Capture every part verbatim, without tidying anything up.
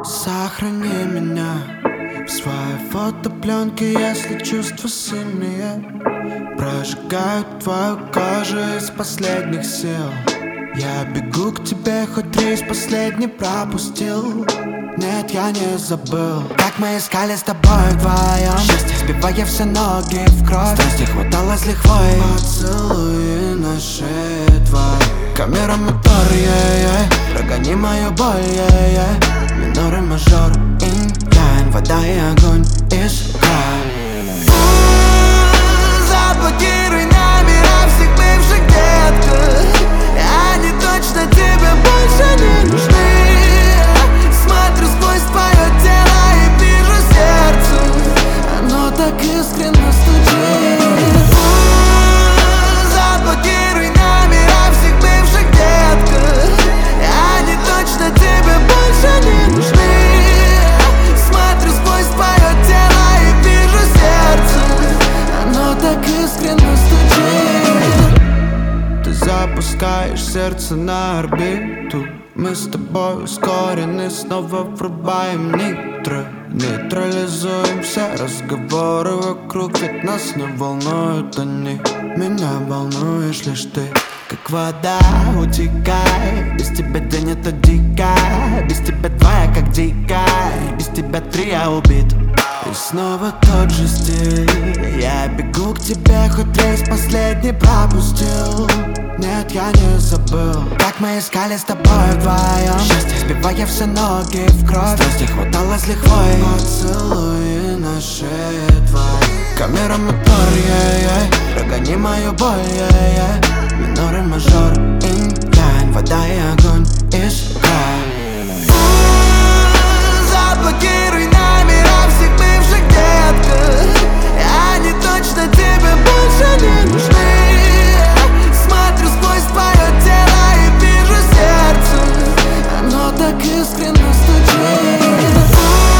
Сохрани меня в своей фотопленке, если чувства сильные прожигают твою кожу из последних сил. Я бегу к тебе, хоть рейс последний пропустил. Нет, я не забыл, как мы искали с тобой вдвоем счастье, сбивая все ноги в кровь. Страсти хватало с лихвой. Поцелуи на шее твоей. Камера, мотор, yeah, yeah. Прогони мою боль, yeah, yeah. Минор и мажор, инь-янь, вода и огонь, искра. Заблокируй номера всех бывших, детка. Они точно тебе больше не нужны. Смотрю сквозь твое тело и вижу сердце, оно так искренне стучит. Заблокируй номера всех бывших, детка. Они точно тебе больше не нужны. Смотрю сквозь твое тело и вижу сердце, оно так искренне стучит. Ты запускаешь сердце на орбиту. Мы с тобой ускорены, снова врубаем нитро. Нейтрализуем все разговоры вокруг, ведь нас не волнуют они. Меня волнуешь лишь ты. Как вода, утекай. Без тебя день это дикая. Без тебя твоя как дикая. Без тебя три я убит. И снова тот же стиль. Я бегу к тебе, хоть рейс последний пропустил. Нет, я не забыл, как мы искали с тобой вдвоем счастье, сбивая все ноги в кровь. Страсти хватало с лихвой. Поцелуи на шее твоей. Камера, мотор, yeah, yeah. Прогони мою боль, yeah, yeah. Минор и мажор, инь-янь, вода и огонь, искра. Заблокируй номера всех бывших, детка. Они точно тебе больше не нужны. Смотрю сквозь твое тело и вижу сердце, оно так искренне стучит.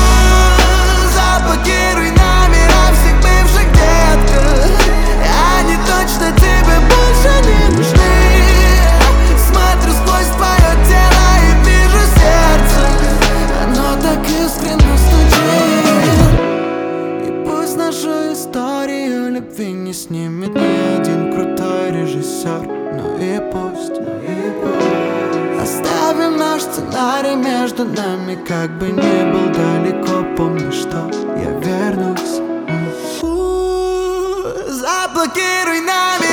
Заблокируй номера всех бывших, детка. Они точно тебе больше не нужны. Смотрю сквозь твое тело и вижу сердце, оно так искренне стучит. И пусть нашу историю любви не снимет ни один крутой режиссер. Ну и пусть, ну и пусть. Оставим наш сценарий между нами, как бы ни был далеко. Помни, что я вернусь. Заблокируй нами.